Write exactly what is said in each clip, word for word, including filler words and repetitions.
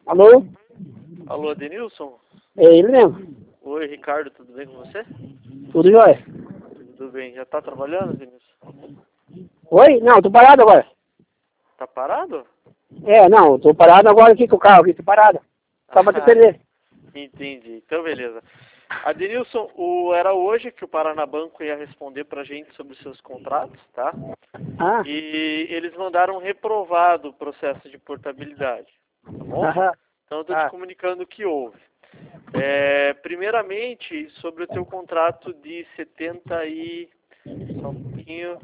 Alô? Alô, Denilson? É ele mesmo? Oi, Ricardo, tudo bem com você? Tudo jóia? Tudo bem. Já tá trabalhando, Denilson? Oi? Não, tô parado agora. Tá parado? É, não, tô parado agora aqui com o carro aqui, tô parado. Só pra te Ah, atender. entendi. Então, beleza. A Denilson, o, era hoje que o Paranabanco ia responder pra gente sobre os seus contratos, tá? Ah, E eles mandaram reprovado o processo de portabilidade, tá bom? aham. Então, eu tô te Ah, comunicando o que houve. É, primeiramente, sobre o teu contrato de setenta e... Só um pouquinho...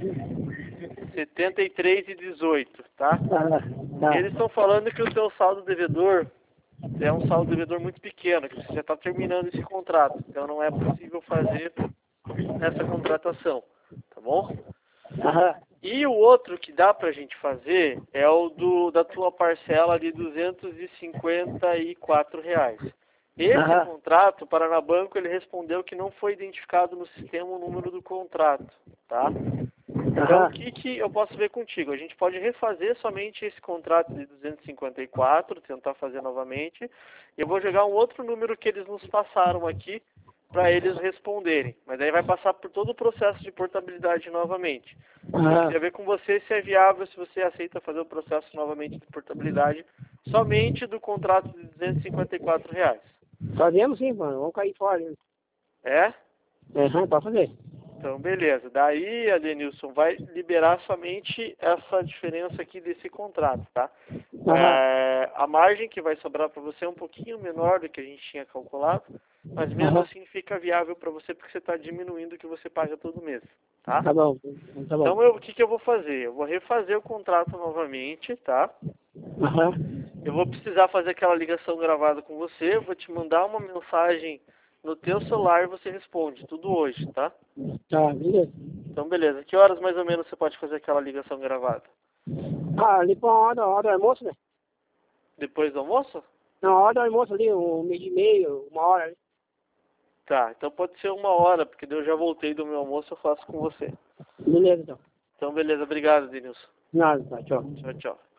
setenta e três e dezoito, tá? ah, tá. Eles estão falando que o teu saldo devedor é um saldo devedor muito pequeno, que você já está terminando esse contrato. Então não é possível fazer essa contratação, tá bom? Aham, E o outro que dá pra gente fazer é o do, da tua parcela de duzentos e cinquenta e quatro reais. Esse aham, contrato, o Paranabanco, ele respondeu que não foi identificado no sistema o número do contrato, tá? Então, o aham. que, que eu posso ver contigo? A gente pode refazer somente esse contrato de duzentos e cinquenta e quatro, tentar fazer novamente. Eu vou jogar um outro número que eles nos passaram aqui para eles responderem. Mas aí vai passar por todo o processo de portabilidade novamente. Eu Aham. queria ver com você se é viável, se você aceita fazer o processo novamente de portabilidade somente do contrato de duzentos e cinquenta e quatro reais. Fazemos sim, mano, vamos cair fora. É? Aham, pode fazer. Então, beleza. Daí, Adenilson, vai liberar somente essa diferença aqui desse contrato, tá? Aham, É, a margem que vai sobrar para você é um pouquinho menor do que a gente tinha calculado, mas mesmo aham. assim fica viável para você porque você está diminuindo o que você paga todo mês, tá? Tá bom, tá bom. Então, eu- o que, que eu vou fazer? Eu vou refazer o contrato novamente, tá? Aham. Eu vou precisar fazer aquela ligação gravada com você, eu vou te mandar uma mensagem no teu celular e você responde, tudo hoje, tá? Tá, beleza. Então, beleza. Que horas mais ou menos você pode fazer aquela ligação gravada? Ah, ali pra uma hora, hora do almoço, né? Depois do almoço? Na hora do almoço ali, um meio e meio, uma hora ali. Tá, então pode ser uma hora, porque daí eu já voltei do meu almoço, eu faço com você. Beleza, então. Então, beleza. Obrigado, Denilson. Nada, tá, tchau. Tchau, tchau.